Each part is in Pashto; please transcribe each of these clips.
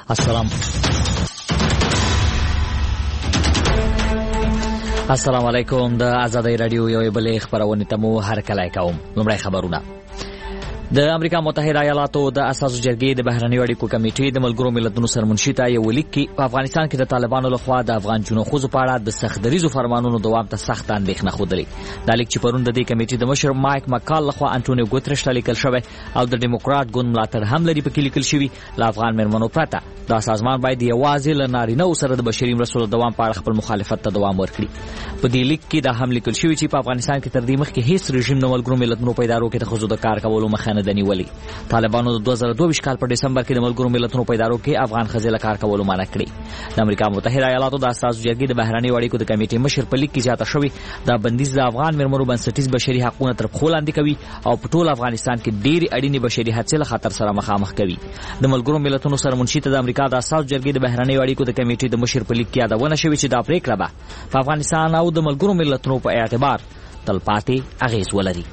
السلام علیکم. د آزادۍ رادیو یو بلې خبرونه ته مو هرکلی کوم. لومړی خبرونه. د امریکا متحده ایالاتو د اساسي جرګې د بهرنیو اړیکو کمیټې د ملګرو ملتونو سرمنشي ته یو لیک کې په افغانستان کې د طالبانو لخوا د افغان جنو خوځو په اړه د سختدریزو فرمانونو دوام ته سخت اندېښنه ښودلې. دا لیک چې پرون د دې کمیټې د مشر مایک مکال لخوا انټونیو ګوتریش ته لیکل شوی او د ډیموکرات ګوند ملاتړ هم لري پکې لیکل شوی، له افغان مېرمنو پرته دا سازمان باید یوازې له نارینه‌و سره د بشري مرستو دوام په اړه خپل مخالفت ته دوام ورکړي. په دې لیک کې دا هم لیکل شوی چې په افغانستان کې تر دې مخکې هیڅ رژیم د ملګرو ملتونو په ادارو کې د ښځو د کار کولو مخه نه ده نیولې. طالبانو د 2022 کال په دسمبر کې د ملګرو ملتونو په ادارو کې افغان ښځې له کار کولو منع کړې. د امریکا متحده ایالاتو د اساسي جرګې د بهرنیو اړیکو د کمیټې مشر په لیک کې زیاته شوی دا بندیز د افغان مېرمنو بنسټیز بشري حقوقو تر پښو لاندې کوي او په ټول افغانستان کې ډېری اړینې بشري حقوق له خطر سره مخامخ کوي. د ملګرو ملتونو سرمنشي ته د امریکا د اساسي جرګې د بهرنیو اړیکو د کمیټې د مشر په لیک کې یادونه شوې چې دا پریکړه به په افغانستان او د ملګرو ملتونو په اعتبار تلپاتې اغیز ولري.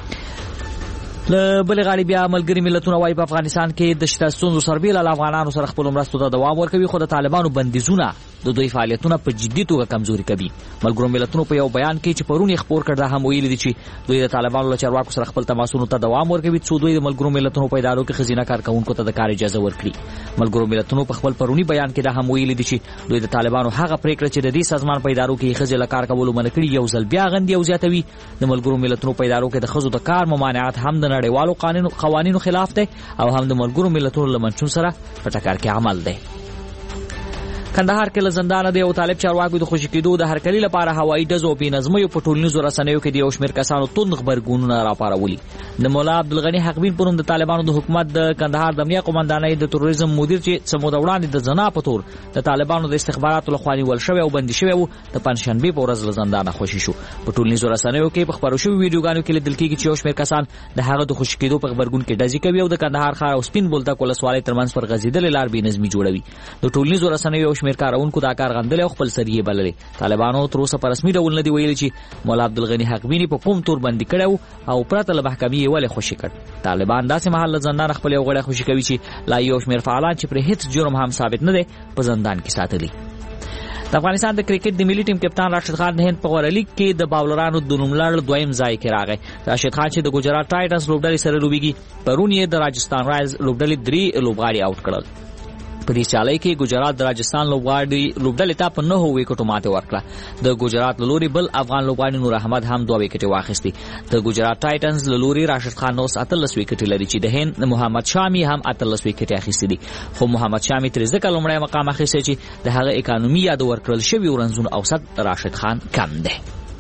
له بلې غاړې بیا ملګري ملتونه وايي په افغانستان کې د شته ستونزو سربیره له افغانانو سره خپلو مرستو ته دوام ورکوي، خو د طالبانو بندیزونه د دوی فعالیتونه په جدي توګه کمزوري کوي. ملګرو ملتونو په یو بیان کې چې پرون یې خپور کړ دا هم ویلي دي چې دوی د طالبانو له چارواکو سره خپل تماسونو ته دوام ورکوي څو دوی د ملګرو ملتونو په ادارو کې ښځینه کارکوونکو ته د کار اجازه ورکړي. ملګرو ملتونو په خپل پرونی بیان کې دا هم ویلي دي چې دوی د طالبانو هغه پریکړه چې د دې سازمان په ادارو کې ښځې له کار کولو منع کړي یو ځل بیا غندي او زیاتوي. د ملګرو ملتونو په ادارو کې د ښځو د کار ممانعت هم د نړیوالو قوانینو خلاف دی او هم د ملګرو ملتونو له منشور سره په ټکر کې عمل دی. کندهار کې له زندانه دی او طالب چارواکو د خوشی کېدو د هرکلي لپاره هوایي ډزو په نظمو په ټولنیزو رسنیو کې د یو شمېر کسانو توند خبرګونونه راپارولي. د مولا عبدالغني حقبین پرون د طالبانو د حکومت د کندهار د امنیه قومندانۍ د تروریزم مدیر چې سمو د وړاندې د زنا په تور د طالبانو د استخباراتو لخوا نیول شوی او بندي شوی و د پنځشنبې په ورځ له زندانه خوشی شو. په ټولنیزو رسنیو کې په خبرو شوی ویډیوګانو کې لیدل کېږي چې یو شمېر کسان د هغه د خوشی کېدو په خبرګون کې ډزې کوي او د کندهار ښار او سپین بولدک ولسوالۍ ترمنځ پر غځېدلې لار بې نظمي جوړوي. د ټولنیزو رسنیو یو شمېر کارونکو دا کار غندل او خپل سریه بللې. طالبانو تر اوسه په رسمي ډول نه دی ویلي چې مولا عبدالغني حقبیني په کوم تور بندي کړو او پرته له محکمې ولې خوشی کړ. طالبان داسې محل زندان خپل یو غړی خوشی کوي چې لا یو شمېر فعالان چې پر هیڅ جرم هم ثابت نه دی په زندان کې ساتلي. د افغانستان د کرکټ د ملي ټیم کپتان راشد خان د هند په غوره لیګ کې د باولرانو د نوملړ دویم ځای کې راغی. راشد خان چې د ګجرات ټایټنز لوبډلې سره لوبېږي پرون یې د راجستان رایلز لوبډلې 3 لوبغاړي آوټ کړل. په دې چالۍ کې ګجرات د راجستان لوبډلې ته په 9 ویکټو ماتې ورکړه. د ګجرات له لوري بل افغان لوبغاړي نور احمد هم 2 ویکټې واخیستې. د ګجرات ټایټنز له لوري راشد خان اوس 18 ویکټې لري چې د هند محمد شامي هم 18 ویکټې اخیستې دي، خو محمد شامي تر ځکه لومړی مقام اخیستی چې د هغه اکانومي یا د ورکړل شوي ورنځونو اوسط راشد خان کم دی.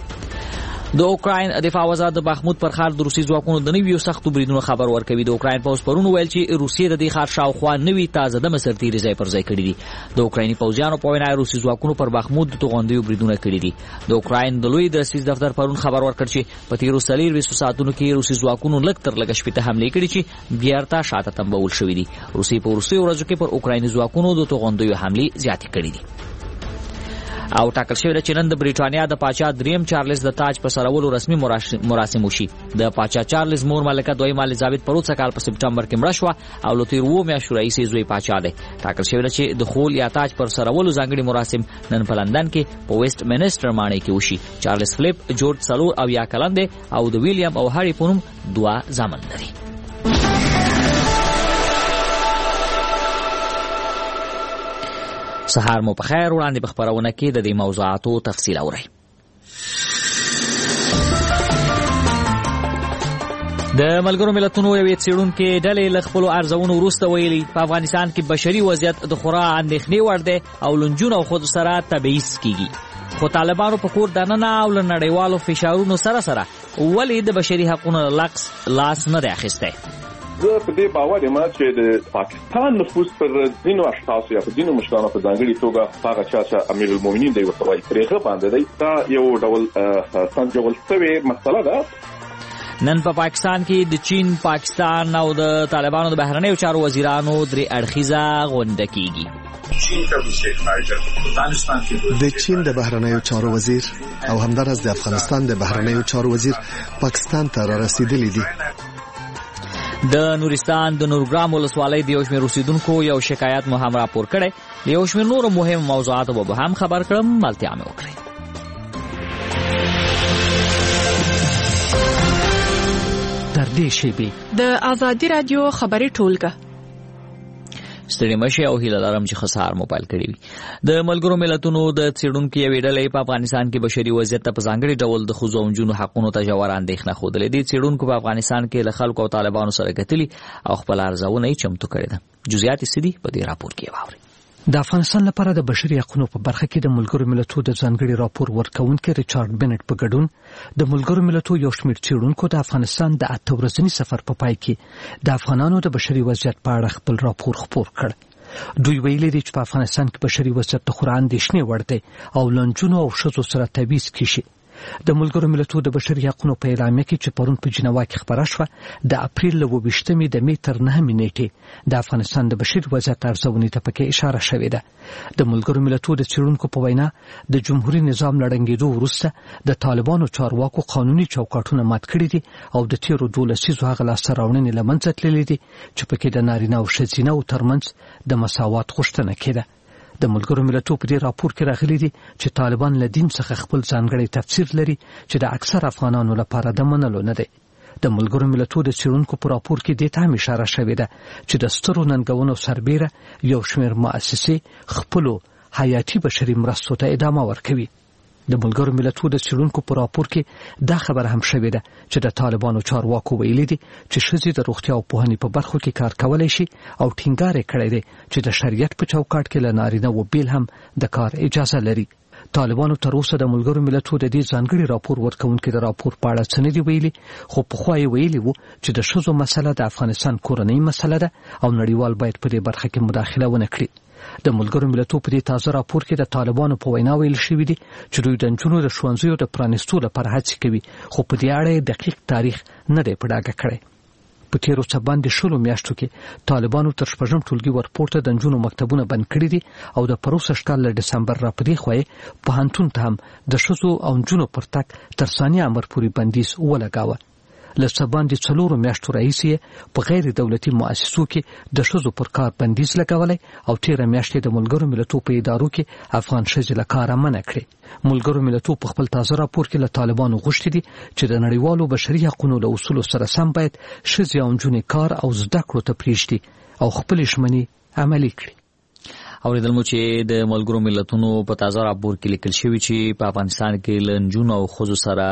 د اوکراین دفاع وزارت د بخمود پر ښار د روسي ځواکونو د نویو سختو بریدونو خبر ورکوي. د اوکراین پوځ پرون ویل چې روسیې د دې ښار شاوخوا نوي تازه دمه سرتیري ځای پر ځای کړي دي. د اوکرایني پوځیانو په وینا روسي ځواکونو پر بخمود د توغندیو بریدونه کړي دي. د اوکراین د لوی درسیز دفتر پرون خبر ورکړ چې په تیرو 24 ساعتونو کې روسي ځواکونو لږ تر لږه 80 حملې کړي چې بیرته شاته تمبول شوې دي. روسي په وروستیو ورځو کې پر اوکرایني ځواکونو د توغندیو حملې زیاتې کړي دي. او ټاکل شوی چې نن د بریټانیا د پاچا دریم چارلز د تاج په سرولو رسمي مراسم وشي. د پاچا چارلز مور ملکه دویمه الیزابت پروسه کال په سپټمبر کې مړه شوه او له تیر 2 میاشتو راهیسې زوی پاچا دی. ټاکل شوی چې د خول یا تاج پر سرولو ځانګړي مراسم نن په لندن کې په ویسټ منسټر ماڼۍ کې وشي. چارلز فلیپ جورج سلور او یا کلن دی او د ویلیام او هری په نوم 2 زامن لري. سهار مو په خیر. وړاندې په خبرونه کې د دې موضوعاتو تفصیل اورئ. د ملګرو ملتونو یوې څېړونکې ډلې له خپلو ارزونو وروسته ویلي په افغانستان کې بشري وضعیت د خورا اندېښنې وړ دی او له نجونو او ښځو سره تبعیض کېږي. خو طالبانو په کور دننه او له نړیوالو فشارونو سره ولې د بشري حقونو لاس نه دی اخیستی. زه په دې باور یم چې د پاکستان نفوذ پر ځینو اشخاصو یا په ځینو مشرانو په ځانګړي توګه هغه چا چې امیر المؤمنین دی ورته وایي پرېغه باندې دی دا یو ډول سنجول شوې مسله ده. نن په پاکستان کې د چین، پاکستان او د طالبانو د بهرنیو چارو وزیرانو 3 اړخیزه غونډه کیږي. د چین د بهرنیو چارو وزیر او همدارس د افغانستان د بهرنیو چارو وزیر پاکستان ته را رسیدلی دي. د نورستان د نورګرام ولسوالۍ د یو شمېر اوسیدونکو یو شکایت مو هم راپور کړی. د یو شمېر نورو مهم موضوعاتو به هم خبر کړم. ملتیا مې وکړئ. در دې شیبې د آزادي رادیو خبري ټولګه ستړي مشي او هیله لرم چې خسار موبایل کړی وي. د ملګرو ملتونو د څېړونکو یوې ډلې په افغانستان کې بشري وضعیت ته په ځانګړي ډول د ښځو او نجونو حقونو ته ژوره اندېښنه ښودلې. دې څېړونکو په افغانستان کې له خلکو او طالبانو سره کتلي او خپل ارزونه یې چمتو کړې ده. جزئیات یې څه دي په دې راپور کې واورئ. د افغانستان لپاره د بشري حقوقو په برخه کې د ملګرو ملتونو د ځانګړي راپور ورکونکي ریچارډ بنټ په ګډون د ملګرو ملتونو یو شمېر څېړونکو د افغانستان د 8 ورځني سفر په پای کې د افغانانو د بشري وضعیت په اړه خپل راپور خپور کړ. دوی ویلي دي چې په افغانستان کې بشري وضعیت د خورا اندېښنې وړ دی او لنجونو او ښځو سره تبعیض کیږي. د ملګرو ملتونو د بشري حقوقو په اعلامیه کې چې پرون په جنیوا کې خبره شوه د اپریل له 28مې د مې تر 9مې نیټې د افغانستان د بشري وضعیت ارزونې ته پکې اشاره شوې ده. د ملګرو ملتونو د څېړونکو په وینا د جمهوریت نظام لړنګېدو وروسته د طالبانو چارواکو قانوني چوکاټونه مات کړي دي او د تیرو 12 لسیزو هغه لاسته راوړنې له منځه تللې دي چې پکې د نارینه او ښځینه ترمنځ د مساوات غوښتنه کېده. د ملګرو ملتونو په دې راپور کې راغلي دي چې طالبان له دین څخه خپل ځانګړی تفسیر لري چې د اکثر افغانانو لپاره د منلو نه دی. د ملګرو ملتونو د څېړونکو په راپور کې دې ته هم اشاره شوې ده چې د سترو ننګونو سربیره یو شمېر مؤسسې خپلو حیاتي بشري مرستو ته ادامه ورکوي. د ملګرو ملتونو د څېړونکو په راپور کې دا خبره هم شوې ده چې د طالبانو چارواکو ویلي دي چې ښځې د روغتیا او پوهنې په برخو کې کار کولی شي او ټینګار یې کړی دی چې د شریعت په چوکاټ کې له نارینه و بیل هم د کار اجازه لري. طالبانو تر اوسه د ملګرو ملتونو د دې ځانګړي راپور ورکونکي د راپور په اړه څه نه دي ویلي، خو پخوا یې ویلي وو چې د ښځو مسله د افغانستان کورنۍ مسله ده او نړیوال باید په دې برخه کې مداخله ونه کړي. د ملګرو ملتونو په دې تازه راپور کې د طالبانو په وینا ویل شوی دی چې دوی د نجونو د ښوونځیو د پرانیستو لپاره هڅې کوي، خو په دې اړه دقیق تاریخ نه دی په ډاګه کړی. په تیرو څه باندې 16 میاشتو کې طالبانو تر شپږم ټولګي ورپورته د نجونو مکتبونه بند کړي دي او د پروسه کال له دسمبر را پدې خوې په هانتون ته هم د ښځو او نجونو پر تک تر ثانیه امر پورې بندیز ولګاوه. لڅ باندې 4 میاشتو راهیسې په غیر دولتي مؤسسو کې د ښځو پر کار بندیز لګولای او 13 میاشتې د ملګرو ملتونو په ادارو کې افغان ښځې له کاره منع کړې. ملګرو ملتونو په خپل تازه راپور کې له طالبانو غوښتي دي چې د نړیوالو بشري حقوقو له اصولو سره سم باید ښځې او نجونې کار او زده کړو ته پریږدي او خپل ژمنې عملي کړي. اوریدل مو چې د ملګرو ملتونو په تازه راپور کې لیکل شوی چې په افغانستان کې له نجونو او ښځو سره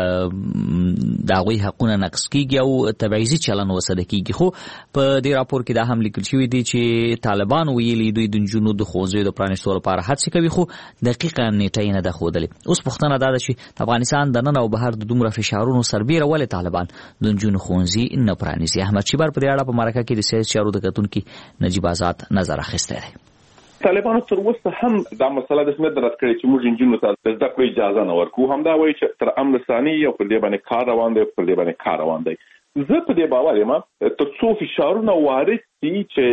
د هغوی حقونه نقض کیږي او تبعیضي چلن وسده کیږي. خو په دې راپور کې دا هم لیکل شوی دی چې طالبان ویلي دوی د نجونو د ښوونځیو د پرانیستو لپاره هڅې کوي، خو دقیقه نیټه یې نه ده ښودلې. اوس پوښتنه دا ده چې د افغانستان د نن او بهر د دومره فشارونو سربیره ولې طالبان د نجونو ښوونځي نه پرانیزي؟ احمد شیبر په دې اړه په مرکه کې د سیاسي چارو د کتونکي نجیب آزاد نظر اخیستی دی. طالبانو تر اوسه هم دا مسله د سمت درت کړی چې موږ انجینو ته د زده کړې اجازه نه ورکو. همدا وایي چې تر امن ثاني یو په دې باندې کار روان دی، په دې باندې کار روان دی. زه په دې باور یم تر څو فشارونه وارد شي چې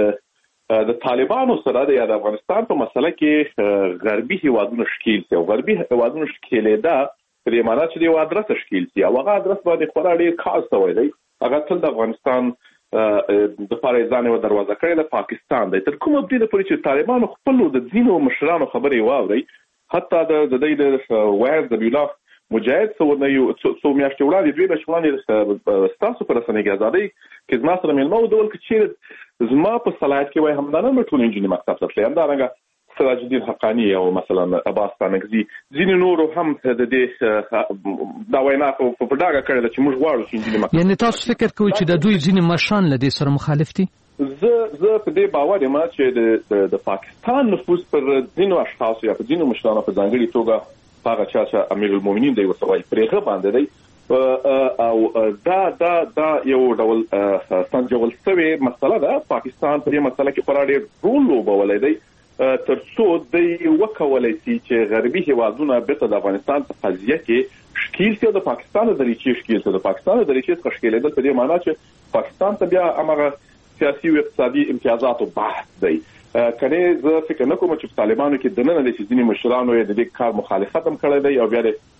د طالبانو سره د افغانستان په مسله کې غربي هیوادونو شکیل شي او غربي هیوادونو شکیلېدا په دې معنی چې د ادرس شکیل شي او هغه ادرس باندې خورا ډېر خاص وي دی. هغه تل د افغانستان د پاریزان او دروازه کړی د پاکستان دی. تر کومه دې پورې چې طالبانو خپل د ځینو مشرانو خبرې واوري، حتی د دې د وایز د بیلاف مجاهد څو میاشتې وړاندې دوی بشوانې ستاسو پر رسنۍ ازادي کې زما سره ملمه ودول چې زما په صلاحیت کې وای همدانه ټول انجینری مکتب ته تلم. همدارنګه سراج الدین حقانی او مثلا عباس تانکزي ځینې نورو هم د دې دا وینا په ډاګه کړل چې موږ غواړو چې انجینری مکتب. یعنی تاسو فکر کوئ چې د دوی ځینې مشران له دې سره مخالف دي؟ زه په دې باور یم چې د پاکستان نفوذ پر ځینو اشخاصو یا په ځینو مشرانو په ځانګړي توګه هغه چې امیر المؤمنین دی وسوي پرېغه باندې دی او دا یو ډول سنجول شوی مسله ده. پاکستان په دې مسله کې خورا ډېر رول لوبولی دی ترڅو د وکولای شي چې غربي هیوادونه بیرته د افغانستان په قضیه کې شکیل شي او د پاکستان د ریچې شکیل شي. د پاکستان د ریچې څخه شکیلېدل په دې معنی چې پاکستان ته بیا هغه سیاسي او اقتصادي امتیازاتو بحث دی. کنه زه فکر نه کوم چې طالبانو کې د نن د ځینې مشرانو د دې کار مخالفت هم کړی دی او بیا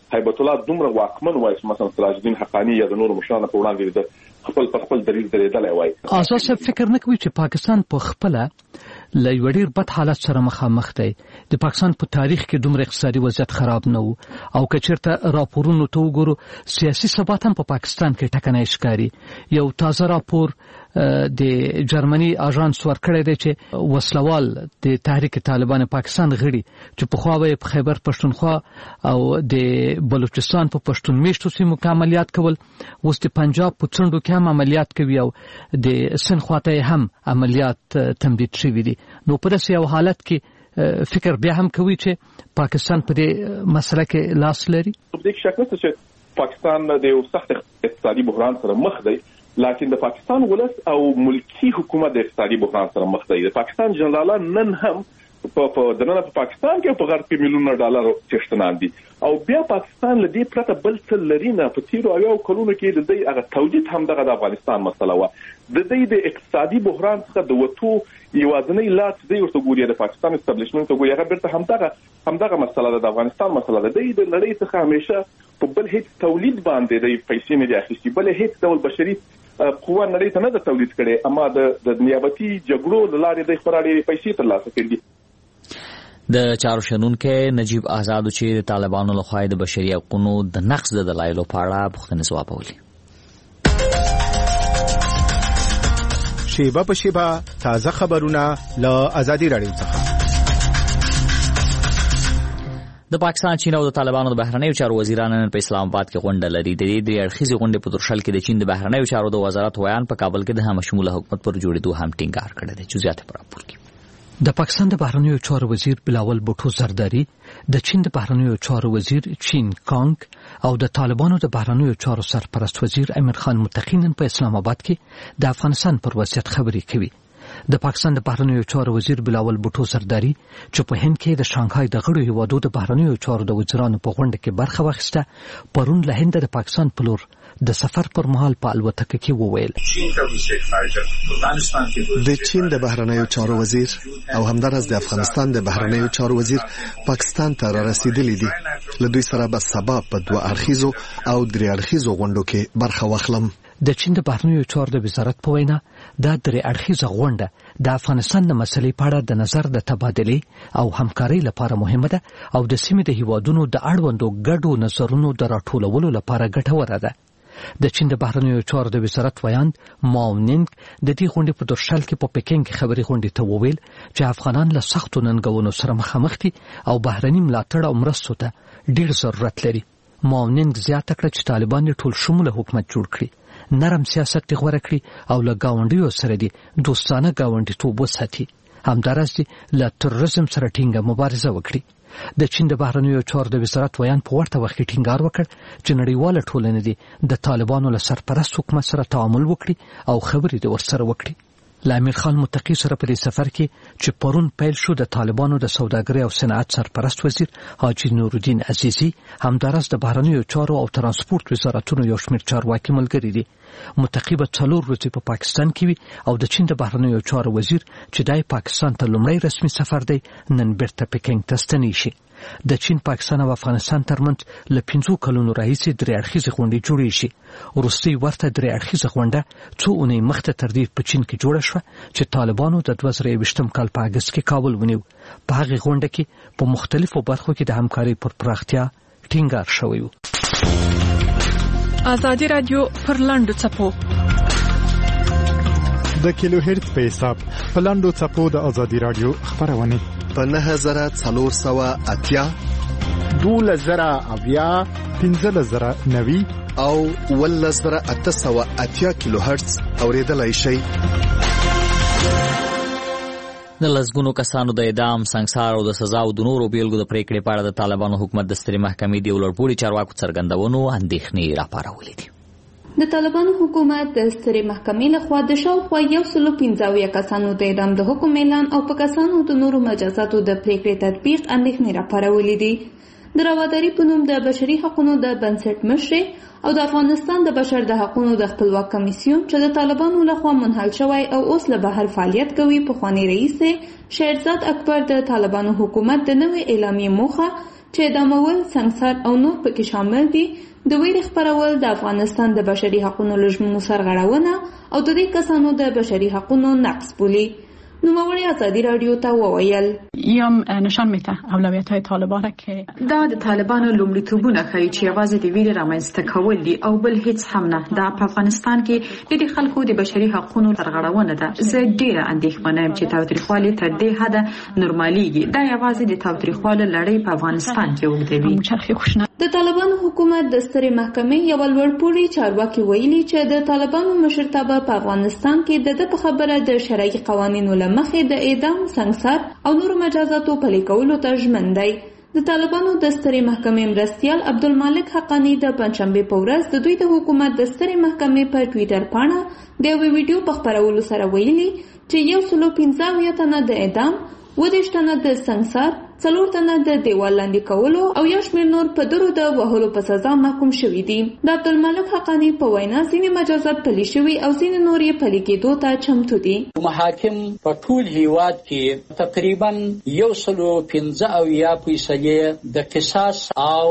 هیبت الله دومره واکمن وای چې مثلا سراج الدین حقانی یا د نور مشرانو په وړاندې د خپل دلیل درېدلی وای. آزاد صاحب فکر نه کوي چې پاکستان په خپله له یو ډېر بد حالت سره مخامخ دی؟ د پاکستان په تاریخ کې دومره اقتصادي وضعیت خراب نه و او که چېرته راپورونو ته وګورو سیاسي ثبات هم په پاکستان کې ټکنی ښکاري. یو تازه راپور د جرمني اژانس ورکړی دی چې وسلوال د تحریک طالبان پاکستان غړي چې پخوا به په خیبر پښتونخوا او د بلوچستان په پښتون میشتو سیمو کې عملیات کول، اوس د پنجاب په څنډو کې هم عملیات کوي او د سند خواته هم عملیات تمدید شوي دي. نو په داسې یو حالت کې فکر بیا هم کوي چې پاکستان په دې مسله کې لاس لري؟ په دې شک نشته چې پاکستان د یو سخت اقتصادي بحران سره مخ دی، لکن د پاکستان ولس او ملکی حکومت د اقتصادي بحران سره مخ دی. د پاکستان جنرالان نن هم په دننه په پاکستان کې په غرب کې میلیونه ډالر څښتنان دي او بیا پاکستان له دې پرته بل څه لري نه. په تیرو اویاو کلونو کې د دې هغه توجیه هم دغه د افغانستان مسله وه. د دې د اقتصادي بحران څخه د وتو یوازینی لار چې دوی ورته ګوري د پاکستان اسټابلیشمنټ ته ګوري هغه بیرته همدغه مسله ده، د افغانستان مسله ده. د نړۍ څخه همیشه په بل هیڅ تولید باندې د پیسې نه دي اخیستي، بل هیڅ ډول بشري قوه نړۍ ته نه ده تولید کړي، اما د نیابتي جګړو له لارې د خورا ډېرې پیسې ترلاسه کړي. د چارو شنونکي نجیب آزاد چې د طالبانو لخوا د بشري حقوقو د نقض د دلایلو په اړه پوښتنې ځوابولې. شیبه په شیبه تازه خبرونه له آزادي رادیو څخه. د پاکستان، چین او د طالبانو د بهرنیو چارو وزیرانو نن په اسلام آباد کې غونډه لري. د دې درې اړخیزې غونډې په درشل کې د چین د بهرنیو چارو د وزارت ویان په کابل کې د همشموله حکومت پر جوړېدو هم ټینګار کړی دی. جزئیات په راپور کې. د پاکستان د بهرنیو چارو وزیر بلاول بوټو زرداری، د چین د بهرنیو چارو وزیر چین کانګ او د طالبانو د بهرنیو چارو سرپرست وزیر امیر خان متقی نن په اسلام آباد کې د افغانستان پر وضعیت خبرې کوي. د پاکستان د بهرنیو چارو وزیر بلاول بوټو زرداری چې په هند کې د شانګهای د غړو هیوادو د بهرنیو چارو د وزیرانو په غونډه کې برخه واخیسته، پرون له هند د پاکستان په لور د سفر پر مهال په الوتکه کې وویل د چین د بهرنیو چارو وزیر او همدارس د افغانستان د بهرنیو چارو وزیر پاکستان ته را رسیدلی دي. له دوی سره به سبا په 2 اړخیزو او 3 اړخیزو غونډو کې برخه واخلم. د چین د بهرنیو چارو د وزارت په وینا دا 3 اړخیزه غونډه د افغانستان د مسلې په اړه د نظر د تبادلې او همکارۍ لپاره مهمه ده او د سیمې د هیوادونو د اړوندو ګډو نظرونو د راټولولو لپاره ګټوره ده. د چین د بهرنیو چارو د وزارت ویان ماونینګ د دې غونډې په درشل کې په پکین کې خبري غونډې ته وویل چې افغانان له سختو ننګونو سره مخامخ دي او بهرني ملاتړ او مرستو ته ډېر ضرورت لري. ماونینګ زیاته کړه چې طالبان ټول شموله حکومت جوړ کړي، نرم سیاست یې غوره کړي او له ګاونډیو سره دي دوستانه ګاونډیتوب وساتي، همدارس دي له تروریزم سره ټینګه مبارزه وکړي. د چین د بهرنیو چارو د وزارت ویان په ورته وخت کې ټینګار وکړ چې نړیواله ټولنه دي د طالبانو له سرپرست حکومت سره تعامل وکړي او خبرې د ورسره وکړي. له امیر خان متقی سره په دې سفر کې چې پرون پیل شو د طالبانو د سوداګرۍ او صنعت سرپرست وزیر حاجی نورالدین عزیزی، همدارس د بهرنیو چارو او ترانسپورت وزارتونو یو شمېر چارواکي ملګري دي. متقی به 4 ورځې په پاکستان کې وي او د چین د بهرنیو چارو وزیر چې دای پاکستان ته لومړی رسمي سفر دی نن بیرته پکینګ ته ستنی شي. د چین، پاکستان او افغانستان ترمنځ له 5 کلونو راهیسې 3 اړخیزې غونډې جوړې شي. وروستۍ ورته 3 اړخیزه غونډه څو اونۍ مخته تر دې په چین کې جوړه شوه چې طالبانو د 2023 کال په اګست کې کابل ونیو. په هغه غونډه کې په مختلفو برخو کې د همکارۍ پر پراختیا ټینګار شوی و. آزادي رادیو پر لاندو چپو د کیلو هرتز په حساب په لاندو چپو د آزادي رادیو خبرونه په 9480 2000 1590 او 1880 کیلو هرتز اوریدلای شي. د لسګونو کسانو د اعدام، سنګسار او د سزا او د نورو بیلګو د پریکړې په اړه د طالبانو حکومت د سترې محکمې د ولړپوړي چارواکو څرګندونو اندېښنې راپارولې دي. د طالبانو حکومت د سترې محکمې لخوا د شاوخوا 115 کسانو د اعدام د حکم اعلان او په کسانو د نورو مجازاتو د پریکړې تطبیق اندېښنې راپارولې دي. د راوداري په نوم د بشري حقوقو د بنسټ مشر او د افغانستان د بشر د حقوقو د خپلواک کمیسیون چې د طالبانو لخوا منحل شوی او اوس له بهر فعالیت کوي، پخوانی رئیس شهرزاد اکبر د طالبانو حکومت د نوې اعلامیې موخه چې اعدامول، سنګسار او نور پکې شامل دي، د ویرې خپرول، د افغانستان د بشري حقوقو لژمنو سرغړونه او د دې کسانو د بشري حقوقو نقض بولي. نوموړي ازادي رادیو ته وویل یم نشان میده اولویت‌های طالبان که دا د طالبانو لومړیتوبونه ښیي چې یوازې د ویرې رامنځته کول دي او بل هیڅ هم نه. دا په افغانستان کې د خلکو د بشري حقوقو سرغړونه ده. زه ډیره اندېښمنه یم چې تاوتریخوالي تر دې حده نورمالېږي. دا یوازې د تاوتریخوالي لړۍ په افغانستان کې اوږدوي. د طالبانو حکومت د سترې محکمې یو لوړپوړي چارواکي ویلي چې د طالبانو مشرتابه په افغانستان کې د خبره د شرعي قوانینو لمخې د اعدام، سنګسار او نورو مجازاتو پلي کولو ته ژمن دی. د طالبانو د سترې محکمې مرستیال عبدالمالک حقانی د پنځشنبې په ورځ د دوی د حکومت د سترې محکمې په ټویټر پاڼه د یوې ویډیو په خپرولو سره ویلي چې 115 تنه د اعدام، 20 تنه د سنګسار، 4 تنه د دیوال لاندې کولو او یو شمېر نور په درو د وهلو په سزا محکوم شوي دي. د عبدالمالک حقانی په وینا ځینې مجازات پلي شوي او ځینې نور یې پلي کېدو ته چمتو دي. محاکم په ټول هیواد کې تقریبا 115% د قصاص او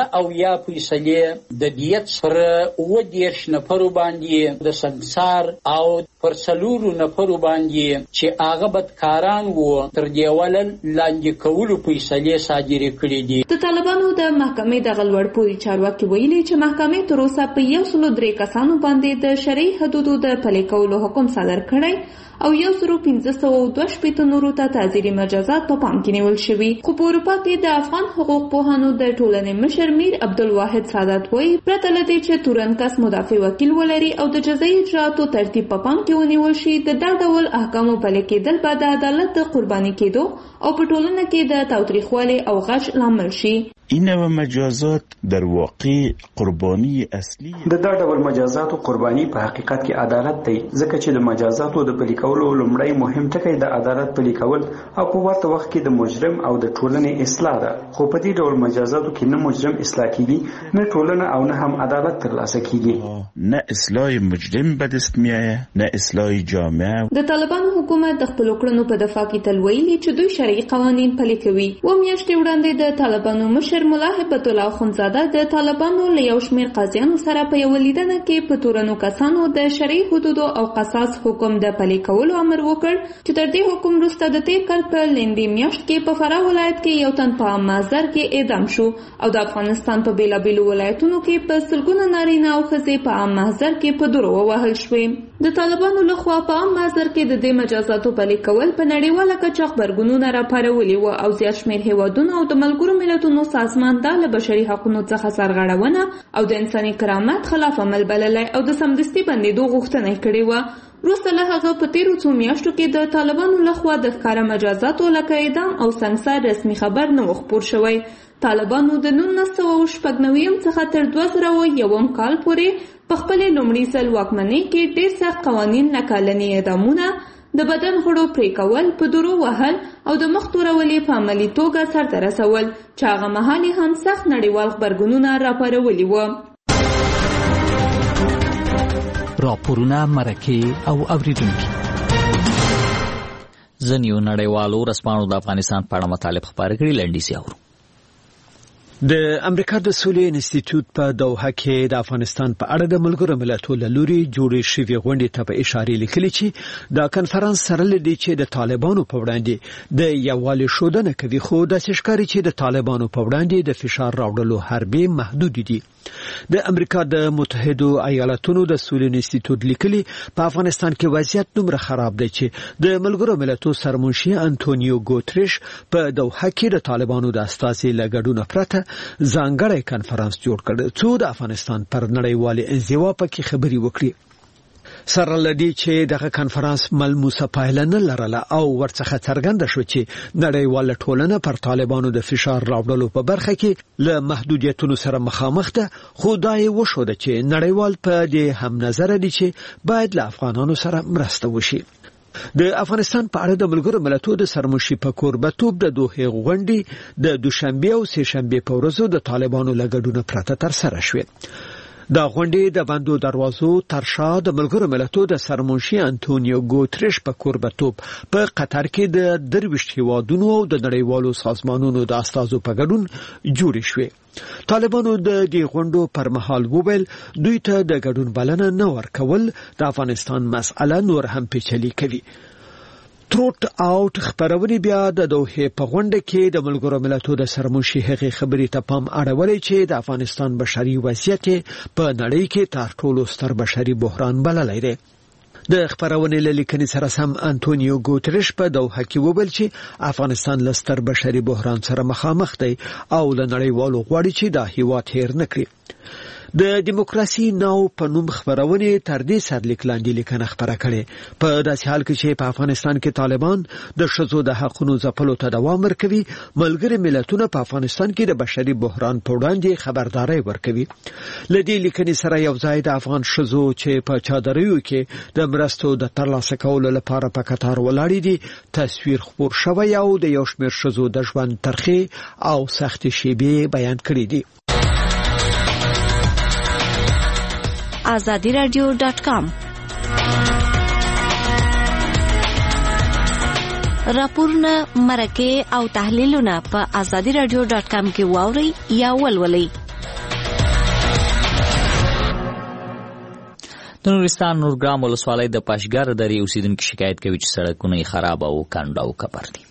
9% د دیت پر 20 نفرو باندې د سنګسار او پر 4 نفرو باندې چې هغه بدکاران وو تر دیوال لاندې کولو فیصلې صادرې کړې دي. د طالبانو د محکمې د غلوړپوړي چارواکي ویلي چې محکمې تر اوسه په 103 کسانو باندې د شرعي حدودو د پلي کولو حکم صادر کړی او 1522 نورو ته تعزیري مجازات په پام کې نیول شوي. خو په اروپا کې د افغان حقوق پوهانو د ټولنې مشر میر عبدالواحد سعادت وایي پرته له دې چې تورن کس مدافع وکیل ولري او د جزایي اجرااتو ترتیب په پام کې ونیول شي، د دا ډول احکامو پلي کېدل به د عدالت د قرباني کېدو او په ټولنه کې د تاوتریخوالي او غش لامل شي. این مجازات در واقع قربانی اصلي د دا ډول مجازاتو قرباني په حقیقت کې عدالت دی، ځکه چې د مجازاتو د پلي کولو لومړی مهم ټکی د عدالت پلي کول او په ورته وخت کې د مجرم او د ټولنې اصلاح ده. خو په دې ډول مجازاتو کې نه مجرم اصلاح کیږي، نه ټولنه او نه هم عدالت ترلاسه کیږي. نه اصلاح مجرم به دست میآید، نه اصلاح جامعه. د طالبانو حکومت د خپل کړنو په دفاع کې تل ویلي چې دوی شرعي قوانین پلي کوي. و میاشتې وړاندې د طالبانو مشر ملا هبت الله خنزاده د طالبانو له یو شمېر قاضیانو سره په یو لیدنه کې په تورنو کسانو د شرعي حدودو او قصاص حکم د پلي کولو امر وکړ چې تر دې حکم وروسته د تیر کال په لندې میاشت کې په فراه ولایت کې یو تن په عام محضر کې اعدام شو او د افغانستان په بیلابیلو ولایتونو کې په سلګونه نارینه او ښځې په عام محضر کې په درو ووهل شوې. د طالبانو لخوا په عام محضر کې د دې مجازاتو پلي کول په نړیواله کچه غبرګونونه راپارولي وو او زیات شمېر هیوادونو او د ملګرو ملتونو سازمان له بشري حقوقو څخه سرغړونه او د انساني کرامت خلاف عمل بللی او د سمدستي بندیدو غوښتنه کړې وه. وروسته له هغه په تیرو څو میاشتو کې د طالبانو لخوا د ښکاره مجازاتو لکه اعدام او سنګسار رسمي خبر نه و خپور شوی. طالبانو د 1999 څخه تر 2001 کال پورې په خپلې لومړي ځل واکمنۍ کې ډېر سخت قوانین لکه لني اعدامونه، د بدن غړو پرې کول، په درو وهل او د مخ تورولې په عملي توګه سرته رسول چې هغه مهال هم سخت نړیوال غبرګونونه راپارولي وو. راپورونه، مرکې او اوریدونکي. ځینې نړیوالو رسنیو د افغانستان په اړه مطالب خپاره کړي. لنډیز اورو. د امریکا د سولې انسټیټیوټ په دوحه کې د افغانستان په اړه د ملګرو ملتونو له لوري جوړې شوې غونډې ته په اشاره لیکلي چې دا کنفرانس سره لدی چې د طالبانو په وړاندې د یووالي ښودنه کوي، خو د ښکاری چې د طالبانو په وړاندې د فشار راوړلو حربي محدود دي. د امریکا د متحده ایالاتونو د سولې انسټیټیوټ لیکلي په افغانستان کې وضعیت دومره خراب دی چې د ملګرو ملتونو سرمنشي انټونیو ګوتریش په دوحه کې د طالبانو د استازي لګډونه پرته ځانګړی کنفرانس جوړ کړ څو د افغانستان پر نړیوالي انزوا پکې خبري وکړي. سره لدی چې دغه کنفرانس ملموسه پایله نه لرله او ورڅخه څرګنده شو چې نړیواله ټولنه پر طالبانو د فشار راوړلو په برخه کې له محدودیتونو سره مخامخ ده، خو دا یې وښوده چې نړیوال په دې هم نظر دي چې باید له افغانانو سره مرسته وشي. د افغانستان په اړه د ملګرو ملتونو د سرمنشي په کوربتوب د دوحه غونډې د دوشنبه او سه شنبه په ورځو د طالبانو لګډونه پرته تر سره شوه. د غونډې د بندو دروازو ترشا د ملګرو ملتونو د سرمنشي انټونیو ګوتریش په کوربتوب په قطر کې د 23 هیوادونو او د نړیوالو سازمانونو د استازو په ګډون جوړې شوې. طالبانو د دې غونډو پر مهال وویل دوی ته د ګډون بلنه نه ورکول د افغانستان مسأله نور هم پیچلې کوي. تروت اوټ خبرونه بیا د دوحه په غونډه کې د ملګرو ملتونو د سرمنشي هغې خبرې ته پام اړولې چې د افغانستان بشري وضعیت په نړۍ کې تر ټولو ستر بشري بحران بللی دی. د خبرونه لیکنې سره سم انټونیو ګوتریش په دوحه کې وویل چې افغانستان له ستر بشري بحران سره مخامخ دی او له نړیوالو غواړي چې دا هیواد هیر نه کړي. د دیموکراسي ناو په نوم خبرونه تر دې سرلیک لاندې لیکنه خبره کړې په داسې حال کې چې په افغانستان کې طالبان د ښځو د حقوقو ځپلو ته دوام ورکوي. ملګري ملتونه په افغانستان کې د بشري بحران په وړاندې خبرداري ورکوي. لدې لیکنې سره یو ځای د افغان ښځو چې په چادریو کې د مرستو د ترلاسه کولو لپاره په قطار ولاړې دي تصویر خپور شوی او د یو شمېر ښځو د ژوند ترخې او سخت شیبې بیان کړې دي. azadiradio.com راپورونه مرکه او تحلیلونه په azadiradio.com کې واوري یا ولولئ. د نورستان نورګرام ولسوالۍ د پاشګر درې اوسیدونکو شکایت کوي چې سړکونه خراب او کانډ او کپر دي.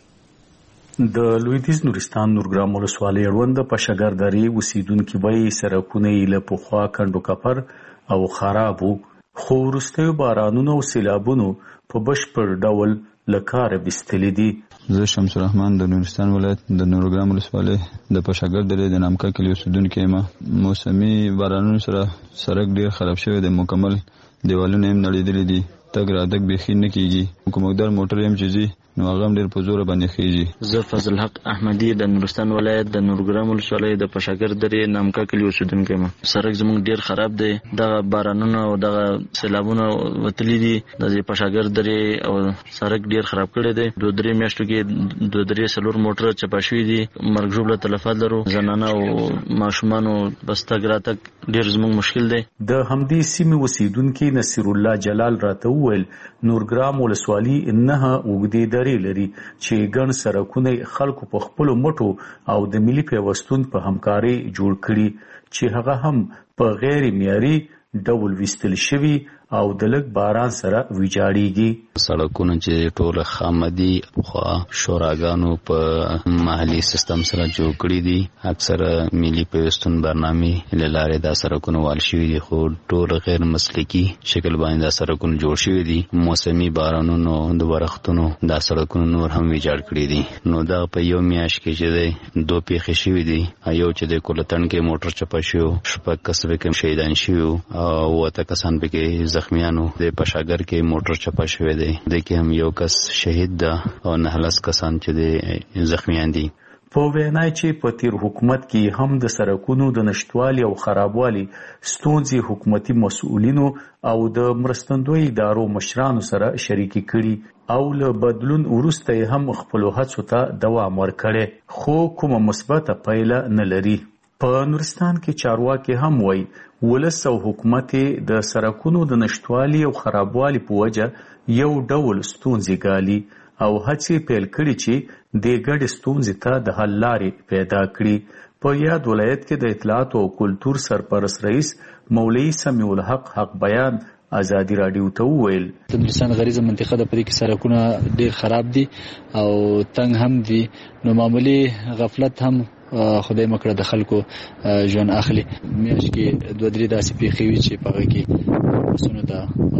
د لویدیځ نورستان نورګرام ولسوالۍ اړوند د پاشګر درې اوسیدونکو وایي سړکونه له پخوا کانډ او کپر او خرابو خو وروستیو بارانونو او سیلابونو په بشپړ ډول له کاره ویستلي دي. زه شمس الرحمن د نورستان ولایت د نورګرام ولسوالۍ د پاشګر درې د نامکا کلي اوسیدونکی یم. موسمي بارانونو سره سړک ډیر خراب شوی دی، مکمل دیوالونه هم نړېدلي دي، تګ راتګ بیخي نه کیږي. کومکدار موټر هم چې ځي نو هغه ډیر په زور باندې خېږي. زه فضل حق احمدی د نورستان ولایت د نورګرام ولسوالۍ د پاشګر درې نامکا کلي اوسیدونکی یم. سړک زموږ ډیر خراب دی، دغه بارانونه او دغه سیلابونه وتلي دي د پاشګر درې او سړک ډیر خراب کړی دی. 2-3 میاشتو کې 2-3 موټر چپا شوي دي، مرګ ژوبله تلفات لرو، زنانه او ماشومانو بس تګ راتګ ډیر زموږ مشکل دی. د همدې سیمې اوسیدونکي نصیر الله جلال راته وویل نورګرام ولسوالۍ نه اوږدې درې لري چې ګڼ سړکونه خلکو په خپلو مټو او د ملي پیوستون په همکارۍ جوړ کړي چې هغه هم په غیر معیاري ډول ویستل شوي او د لږ باران سره ویجاړیږي. سړکونه چې ټول خامدي خو شوراګانو په محلي سیستم سره جوړ کړي دي، اکثره ملي پیوستون برنامه لاره دا سړکونه وال شوي دي خو ټول غیر مسلکي شکل باندې دا سړکونه جوړ شوي دي. موسمي بارانونو د ورختونو دا سړکونه نور هم ویجاړ کړي دي. نو دا په یو میاشت کې چې دی 2 پیښې شوي دي، یو چې د کولتن کې موټر چپا شو، شپږ کسان کې شهیدان شوي او 8 کسان پکې زخمیانو. د پاشګر کې موټر چپا شوی دی، د کې هم یو کس شهید ده او 9 کسان چې د زخمیان دي. په وینای چې په تیر حکومت کې هم د سړکونو د نشټوالي او خرابوالي ستونزې حکومتي مسؤلینو او د مرستندوی ادارو مشرانو سره شریکي کړي او له بدلون وروسته هم خپل هڅو ته دوام ورکړي، خو کومه مثبته پایله نه لري. په نورستان کې چارواکي هم وایي ولس او حکومت د سړکونو د نشټوالي او خرابوالي په وجه یو ډول ستونزې ګالي او هڅې پیل کړي چې د ګډ ستونزې ته د حل لارې پیدا کړي. په یاد ولایت کې د اطلاعات او کلتور سرپرست رئیس مولوي سمیع الحق حق بیان آزادی رادیو ته وویل د نورستان غریزه منطقه د پرې کې سړکونه ډیر خراب دي او تنګ هم دي، نو معمولی غفلت هم خدای مکړه د خلکو ژوند اخلي. میاشت کې 2-3 داسې پیښې وي چې په هغه کې بسونو ته او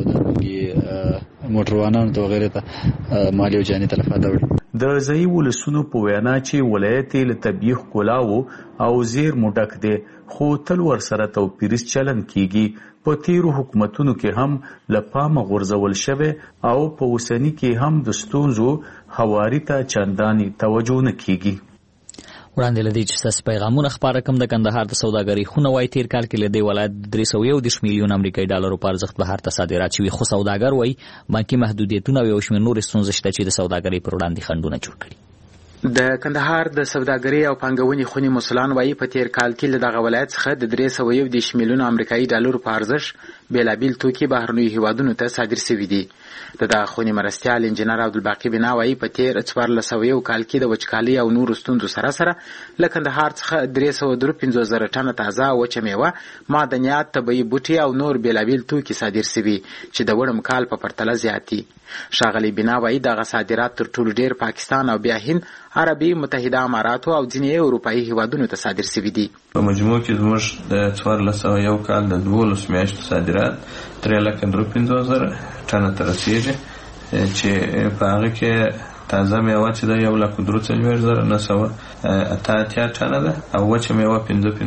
د موټروانانو ته وغیره ته مالی او جاني تلفات اوړي. د ځایي ولسونو په وینا چې ولایت له طبیعي ښکلاو او زیرمو ډک دی خو تل ورسره توپیریز چلن کیږي. په تیرو حکومتونو کې هم له پامه غورځول شوی او په اوسني کې هم د ستونزو هواري ته چنداني توجه نه کیږي. وړاندې لدی چې تاسو پیغامونه خبره کوم د کندهار د سوداګرۍ خونه وای تیر کال کې لدی ولایت 310 میلیون امریکایي ډالرو په ارزښت بهر ته صادرات شوي، خو سوداګر وای بانکي محدودیتونه او یو شمېر نور ستونزې شته چې د سوداګرۍ پر وړاندې خنډونه جوړ کړي. د کندهار د سوداګرۍ او پانګونې خونې مسولان وایي په تیر کال کې له دغه ولایت څخه د 310 میلیون امریکایي ډالرو په ارزښت بیلابیل توکي بهرنیو هیوادونو ته صادر شوي دي. دغه خونې مرستیال انجینر عبدالباقي بنا وایي په تیر 1401 کال کې د وچکالۍ او نورو ستونزو سره له کندهار څخه 353,000 ټنه تازه وچه میوه، معدنیات، طبیعي بوټي او نور بیلابیل توکي صادر شوي چې د وړم کال په پرتله زیات دي. ښاغلي بنا وایي دغه صادرات تر ټولو ډیر پاکستان او بیا هند، عربي متحده اماراتو او ځینې اروپایي هیوادونو ته صادر شوي دي. په مجموع کې زموږ د 1401 کال د 12 میاشتو صادرات 3,53,000 ټنه ته رسیږي چې په هغه کې تازه میوه چې د 1,43,988 ټنه ده او وچه میوه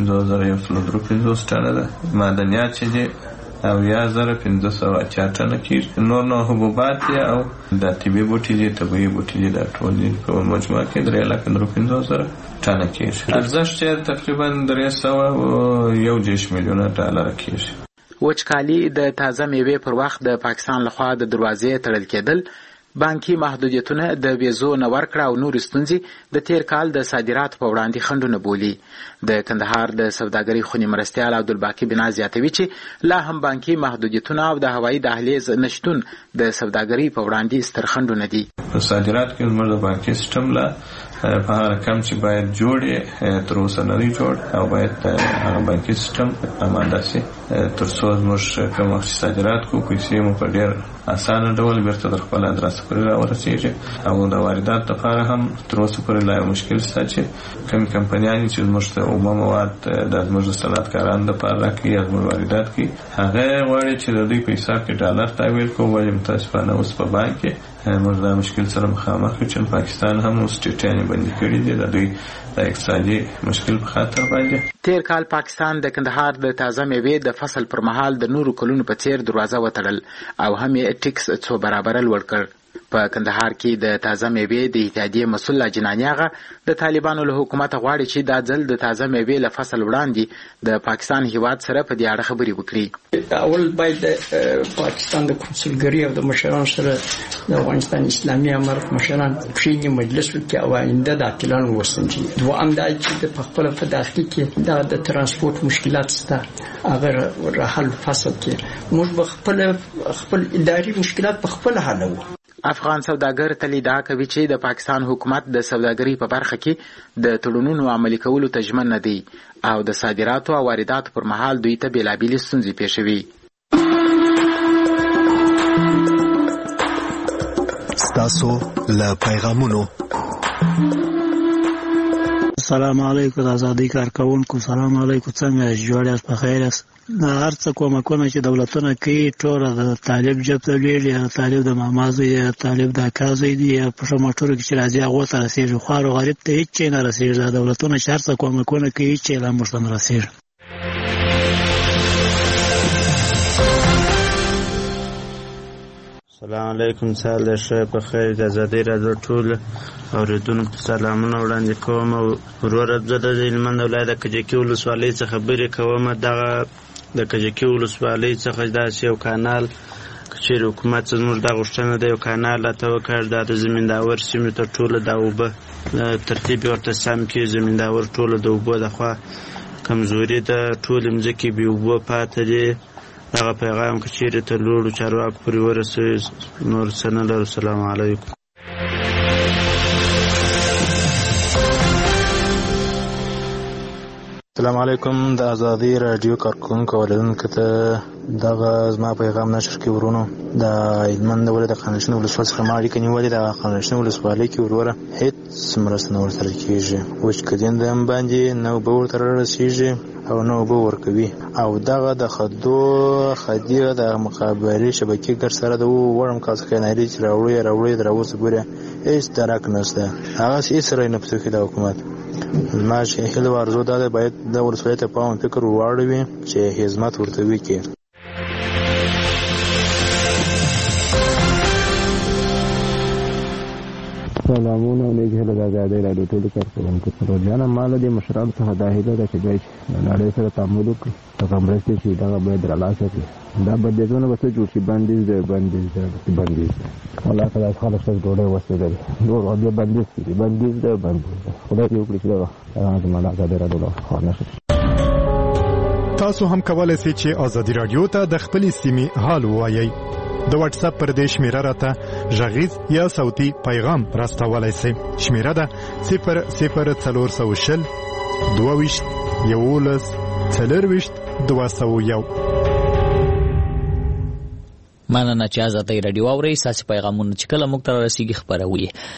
55,153 ټنه ده. معدنیات چې دي 10,580 ټنه کېږي. نور حبوبات او د طبیعي بوټي دي، طبیعي بوټي دي، دا ټول دي په مجموع کې 3,53,000 ټنه کېږي. ارزښت یې تقریبا 311 میلیونه ډالر کېږي. وچکالي، د تازه میوې پر وخت د پاکستان لخوا د دروازې تړل کېدل، بانکي محدودیتونه، د ویزو نه ورکړه او نور ستونزې د تیر کال د صادراتو په وړاندې خنډونه بولي. د کندهار د سوداګرۍ خونې مرستیال عبدالباقي بنا زیاتوي چې لا هم بانکي محدودیتونه او د هوایي دهلیز نشتون د سوداګرۍ په وړاندې ستر خنډونه دي. په صادرات کې زموږ د بانکي سیستم لا په هر رقم چې باید جوړ تر اوسه نه دی جوړ او باید هغه بانکي سیستم اماده شي تر څو زموږ کوم وخت صادرات کو پیسې مو په ډیر اسانه ډول بیرته در خپل ادرس پورې راورسیږي او د واردات لپاره هم تر اوسه پورې لا مشکل شته چې کوم کمپنیانې چې زموږ ته عمومي مواد د زموږ صنعتکارانو لپاره راکړي یا زموږ واردات کوي، هغه غواړي چې د دوی په حساب کې ډالر تحویل کوو، ولې متاسفانه اوس په بانک کې موږ دا مشکل سره مخامخ یو چې پاکستان هم اوس ټیټیانې بندي کړي دي د دوی د اقتصادي مشکل په خاطر باندې. تیر کال پاکستان د کندهار د تازه میوې د فصل پر مهال د نورو کلونو په څیر دروازه وتړل او هم یې ټیکس څو برابره لوړ کړ. په کندهار کې د تازه میوې د اتحادیې مسؤل لاجناني هغه د طالبانو له حکومت غواړي چې دا ځل د تازه میوې له فصل وړاندې د پاکستان هیواد سره په دې اړه خبرې وکړي. اول باید د پاکستان د کنسولګرۍ او د مشرانو سره د افغانستان اسلامي امارت مشران کښېني، مجلس وکړي او آینده د عاقلانو وسنجي. دوهم دا چې په خپل په داخلي کې د ترانسپورت مشکلات شته، هغه رحل فصل کې موږ خپل اداري مشکلات په خپل حلوو. افغان سوداګر تل ادعا کوي چې د پاکستان حکومت د سوداګرۍ په برخه کې د تړونونو عملي کولو ته ژمن نه دی او د صادراتو او وارداتو پر مهال دوی ته بیلابیلې ستونزې پیښوي. ستاسو له پیغامونو. السلام علیکم د ازادۍ کارکونکو، سلام علیکم، څنګه جوړ یاست؟ په خیر یاست؟ هر څه کومکونه چې دولتونه کوي ټول د طالب جب ته لېږي، یا طالب د ماما زوی یا طالب د اکا زوی دي، یا په موټرو کې چې راځي هغو ته رسېږي، خوار و غریب ته هېڅ شی نه رسېږي. دا دولتونه چې هر څه کومکونه کوي هېڅ شی لا موږ ته نه رسېږي. السلام علیکم، سهار د ښه په خیر. د ازادۍ راډیو ټول اورېدونکو ته سلامونه وړاندې کوم. وروره زه د هلمند ولایت د کجکي ولسوالۍ څخه خبرې کوم. دغه د کجکي ولسوالۍ څخه داسې یو کانال چیرې حکومت زموږ دا غوښتنه ده یو کانال راته وکړ، دا د زمینداور سیمې ته ټوله دا اوبه ترتیب ورته سم کړي. زمینداور ټوله د اوبو د خوا کمزوري ده، ټولې مځکې بې اوبو پاتې دي. دغه پیغام که چیرې تر لوړو چارواکو پورې ورسوي نور څه نه لرو. السلام علیکم. السلام علیکم. د ازادۍ راډیو کارکونکو اوریدونکو ته دغه زما پیغام نشر کې ورونو د هلمند ولایت د خانشین ولسوالۍ څخه ما اړیکه نیولې. د خانشین ولسوالۍ کې وروره هېڅ مرسته نه ورسره کېږي. وچکدین د هم باندې نه اوبه ورته رارسېږي او نه اوبه ورکوي، او دغه د خدي د مخابرې شبکې ګډ سره د وړم کال څخه ناري چې راوړي تر اوسه پورې هېڅ درک نشته. هغسې هېڅ رای نه پسې کوي د حکومت. زما چې هیله و ارزو دا ده باید د ولسوالۍ ته پام فکر واړوي چې خدمت ورته وکړي. سلامونه نیک هیله د ازادۍ راډیو ټولو کارکوونکو سره جانه مال د مشرانو څخه دا هیله ده چې دوی نړۍ سره تعامل وکړي هغه مرستې چې دغه باید رالاسه کړي دا بندیزونه به څه جوړ شي بندیز الله تعالی خلک ته ډوډۍ وسیدل نور هغه بندیز ده خدای دې وکړي چې دا زموږ د ازادۍ راډیو خانه شي. تاسو هم کولای شئ چې ازادي رادیو ته د خپلې سیمې حال ووایئ. د واتس اپ پر دې شمیره راته غږیز یا صوتي پیغام راستولای شئ. شمیره ده 00420 22 11 4 مننه چې ازادي رادیو اورئ. ساسي پیغامونه چې کله موږ ته رسیږي خبروي.